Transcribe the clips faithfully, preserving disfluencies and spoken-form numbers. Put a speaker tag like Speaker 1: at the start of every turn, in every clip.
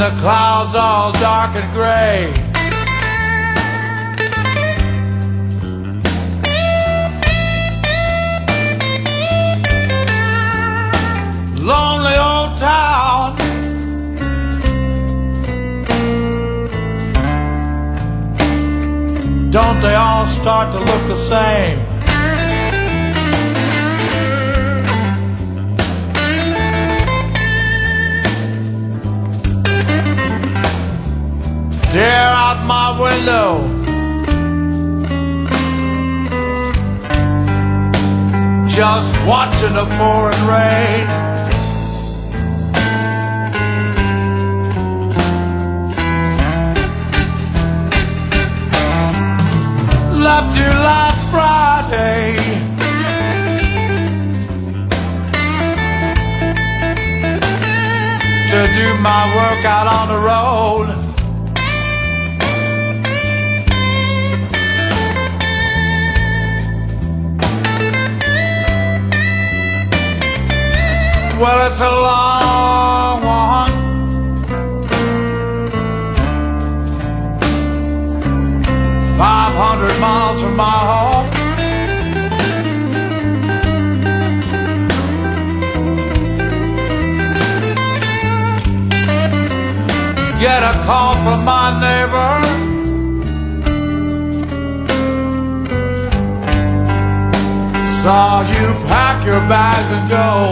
Speaker 1: the clouds all dark and gray. Lonely old town, don't they all start to look the same? Stare out my window, just watching the pouring rain. Left you last Friday, to do my work out on the road. Well, it's a long one, five hundred miles from my home. Get a call from my neighbor, saw you pack your bags and go.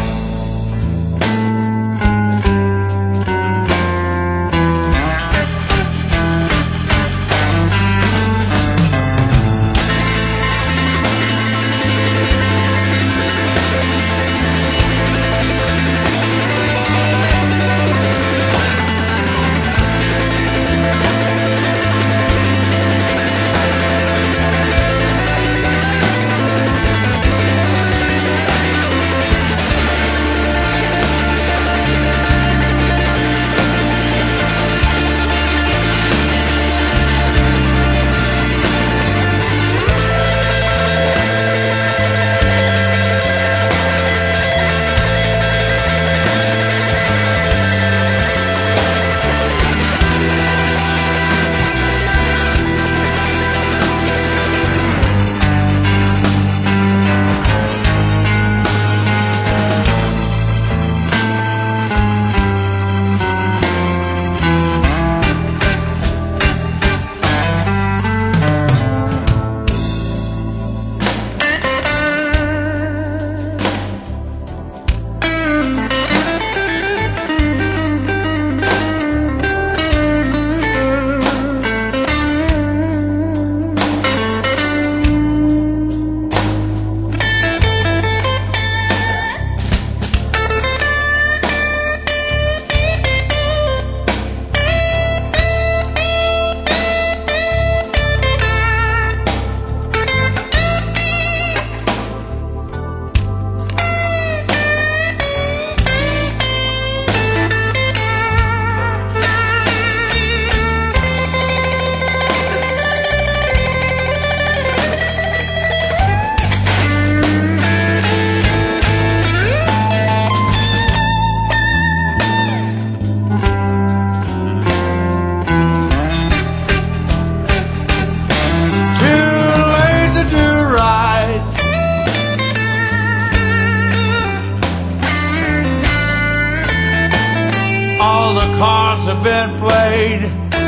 Speaker 1: All the cards have been played.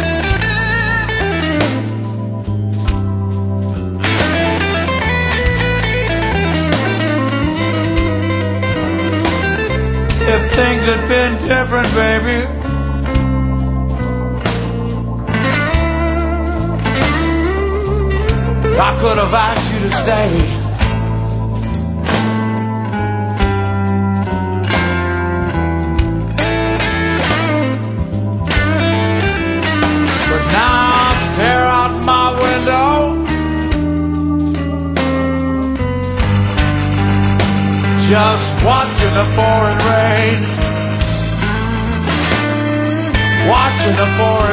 Speaker 1: If things had been different, baby, I could have asked you to stay. Stare out my window, just watching the pouring rain, watching the pouring